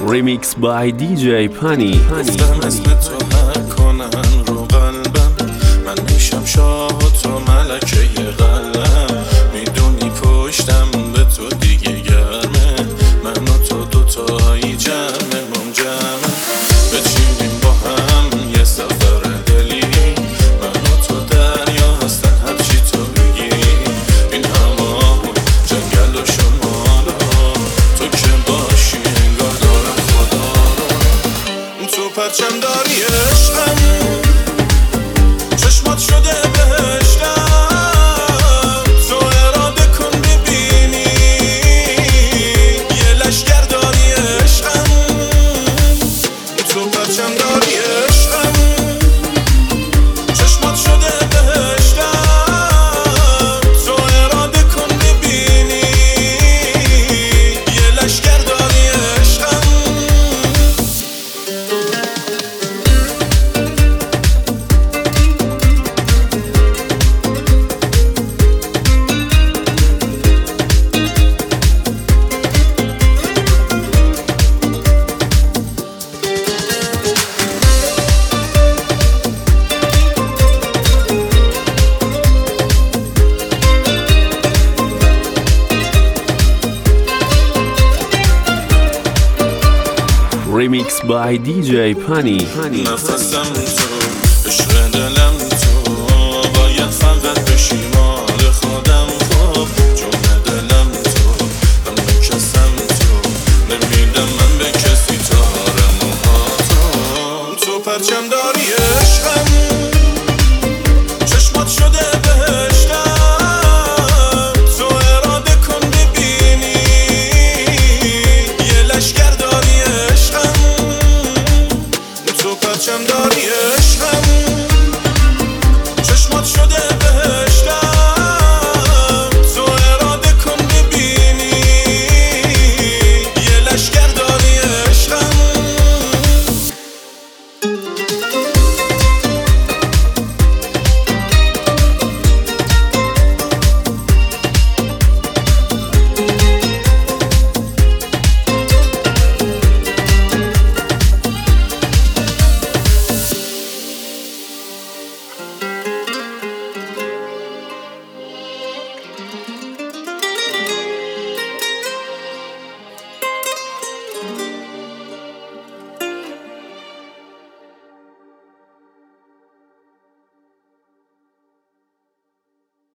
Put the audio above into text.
Remix by DJ Pani. گفتم اسم تو هر کنن رو قلبم، من میشم شاه و تو ملکه قلم. میدونی پشتم به تو دیگه گرمه، من و تو دوتایی جمع منجمه. بچینیم با هم یه سفر دلی، من و تو دریا هستن هرچی تو بگی. این هوا جنگل و شمالا، تو که باشی انگار دارم خدا رو. تو پرچم داری عشقم، چشمات شده بهشتم. تو اراده کن ببینی یه لشگر داری عشقم. تو پرچم داری عشقم، چشمات شده بهشتم. تو اراده کن ببینی یه لشگر داری عشقم. Remix by DJ Pani. نفسم تو